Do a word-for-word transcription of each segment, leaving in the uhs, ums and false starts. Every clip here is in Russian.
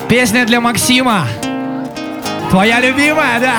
Песня для Максима. Твоя любимая, да?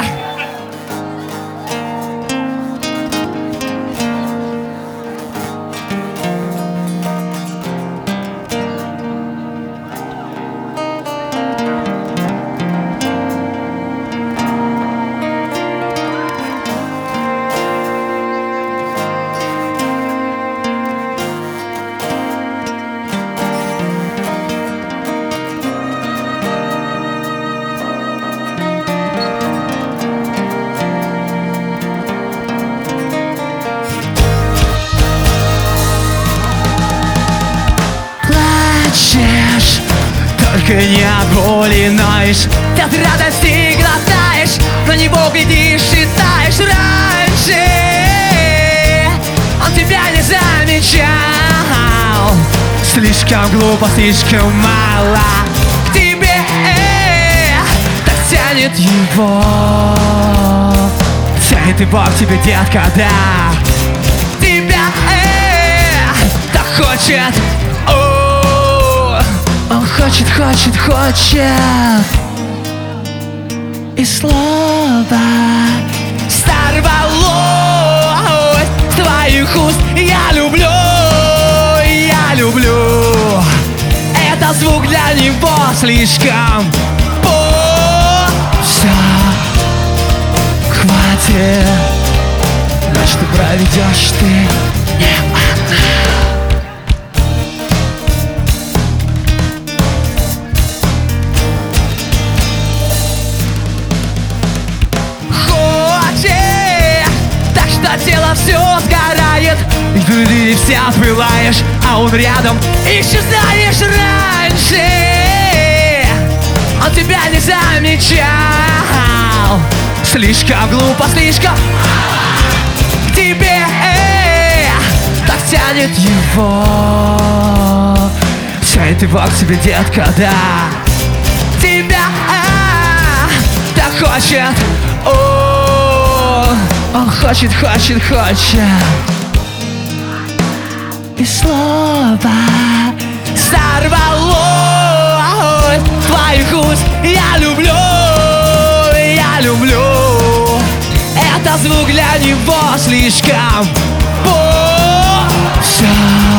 Только не от боли ноешь, ты от радости глотаешь, но не Бог глядишь, считаешь раньше. Он тебя не замечал. Слишком глупо, слишком мало. К тебе э, так тянет его. Тянет его к тебе, детка, да. Тебя э, так хочет. Он хочет, хочет, хочет. И слово сорвалось с твоих уст. Я люблю, я люблю. Это звук для него слишком. Все, хватит. Значит, ты проведешь ты не одна. Тело все сгорает, и ты вся пылаешь, а он рядом, исчезаешь раньше. Он тебя не замечал. Слишком глупо, слишком к тебе э, так тянет его. Тянет его к тебе, детка, да. Тебя э, так хочет. Он хочет, хочет, хочет. И слово сорвалось с твоих уст. Я люблю, я люблю. Это звук для него слишком. Все,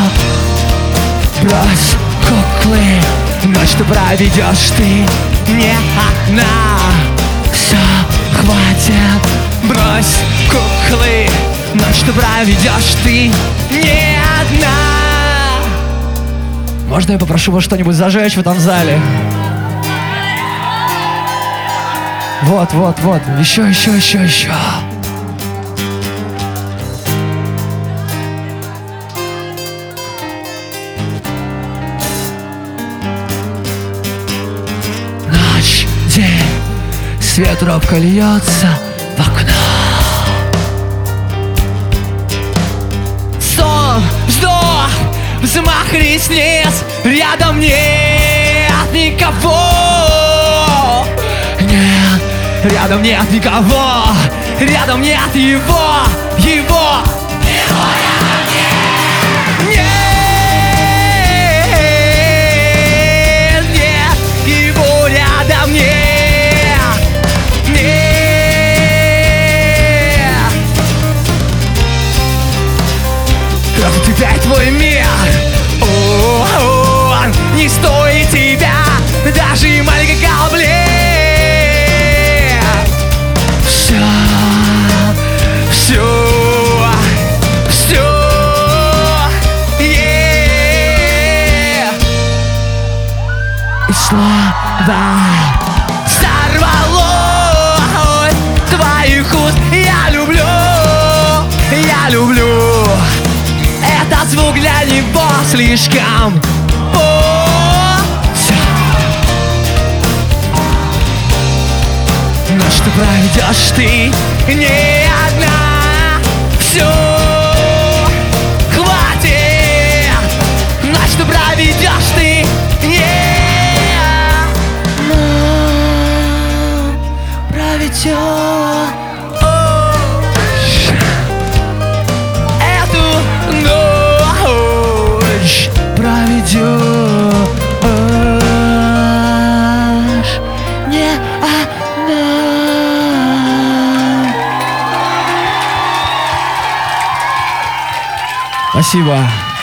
брось куклы. Ночь ты проведешь ты не одна. Все, хватит. Брось куклы, ночь ты проведешь ты не одна. Можно я попрошу вас что-нибудь зажечь в этом зале? Вот, вот, вот. Еще, еще, еще, еще. Ночь, день, свет робко льется в окно. Сон, вздох, взмах ресниц. Рядом нет никого. Нет, рядом нет никого. Рядом нет его, его. Его рядом нет. Нет, нет, его рядом нет. Тебя и твой мир, о, он не стоит тебя, даже маленькой капли. Все, все, все, yeah. И слова сорвалось с твоих уст. Я люблю, я люблю. Это звук для него слишком. Все. Ночь ты проведешь ты не одна. Все, хватит. Ночь ты проведешь ты не одна. Проведешь проведет. Спасибо.